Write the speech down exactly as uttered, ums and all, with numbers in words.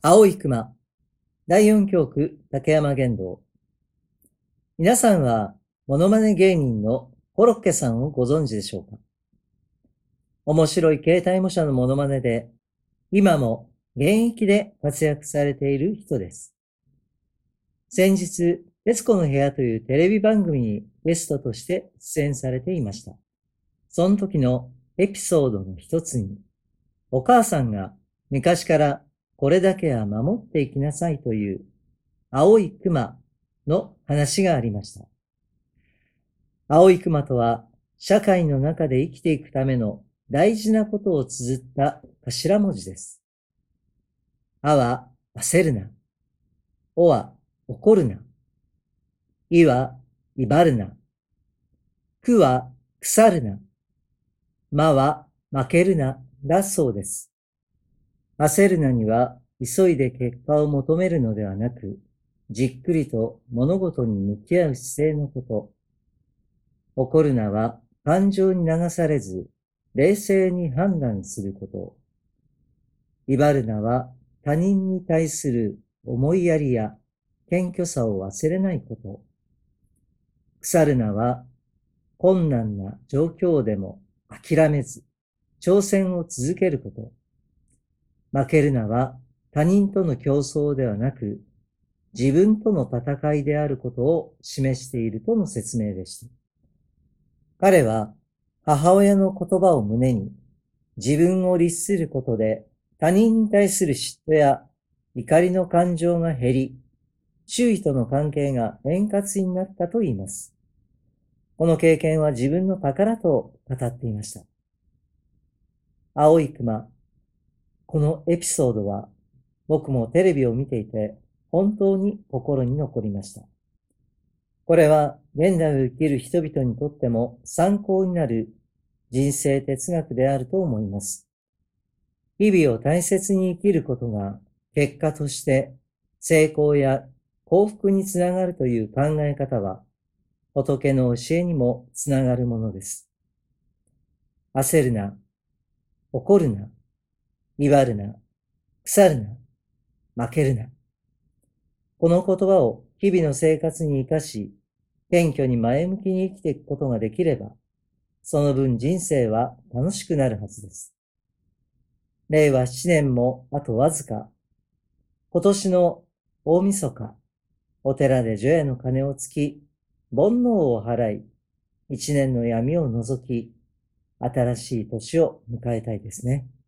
青い熊、だいよん教区竹山玄道。皆さんは、モノマネ芸人のコロッケさんをご存知でしょうか？面白い携帯模写のモノマネで、今も現役で活躍されている人です。先日、徹子の部屋というテレビ番組にゲストとして出演されていました。その時のエピソードの一つに、お母さんが昔からこれだけは守っていきなさいという青い熊の話がありました。青い熊とは社会の中で生きていくための大事なことを綴った頭文字です。あは焦るな。おは怒るな。いは威張るな。くは腐るな。まは負けるなだそうです。焦るなには急いで結果を求めるのではなく、じっくりと物事に向き合う姿勢のこと。怒るなは感情に流されず、冷静に判断すること。威張るなは他人に対する思いやりや謙虚さを忘れないこと。腐るなは困難な状況でも諦めず、挑戦を続けること。負けるなは他人との競争ではなく、自分との戦いであることを示しているとの説明でした。彼は母親の言葉を胸に、自分を律することで他人に対する嫉妬や怒りの感情が減り、周囲との関係が円滑になったと言います。この経験は自分の宝と語っていました。青い熊。このエピソードは僕もテレビを見ていて本当に心に残りました。これは現代を生きる人々にとっても参考になる人生哲学であると思います。日々を大切に生きることが結果として成功や幸福につながるという考え方は仏の教えにもつながるものです。焦るな、怒るな、威張るな、腐るな、負けるな。この言葉を日々の生活に生かし、謙虚に前向きに生きていくことができれば、その分人生は楽しくなるはずです。れいわななねんもあとわずか。今年の大晦日、お寺で除夜の鐘をつき、煩悩を払い、一年の闇を除き、新しい年を迎えたいですね。